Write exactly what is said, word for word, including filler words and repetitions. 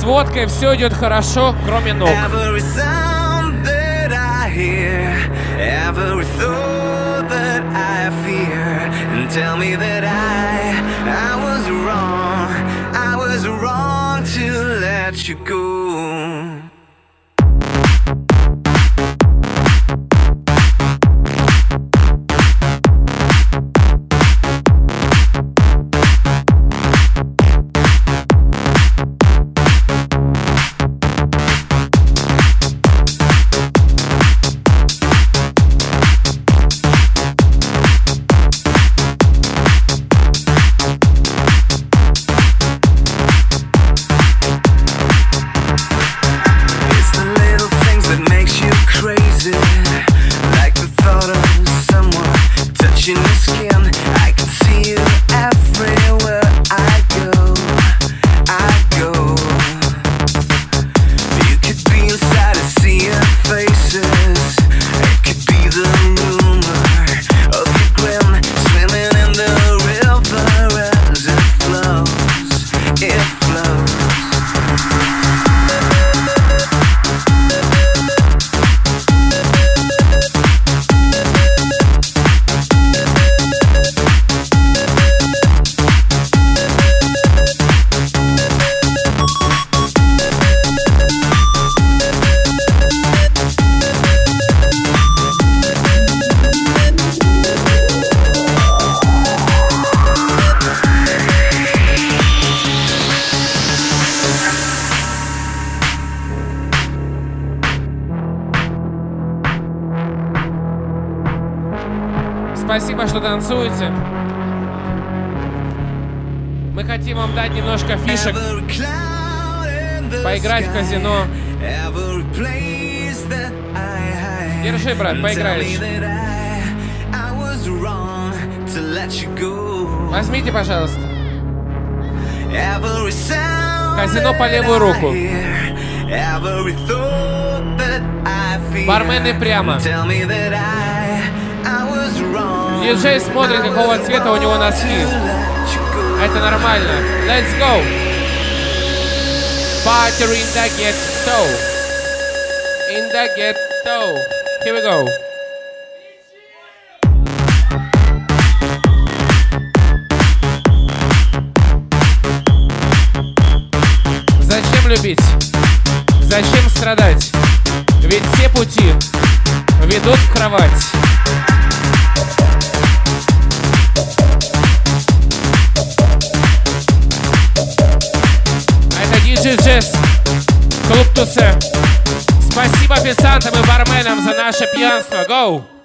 водкой все идет хорошо, кроме ног. Спасибо, что танцуете. Мы хотим вам дать немножко фишек, поиграть в казино. Держи, брат, поиграешь. Возьмите, пожалуйста. Казино по левую руку. Бармены прямо. Диджей смотрит, какого цвета у него носки. Это нормально. Let's go. Party in the ghetto. In the ghetto. Here we go. Зачем любить? Зачем страдать? Ведь все пути ведут в кровать. диджей Джесс, клуб Тусе. Спасибо официантам и барменам за наше пьянство. Go!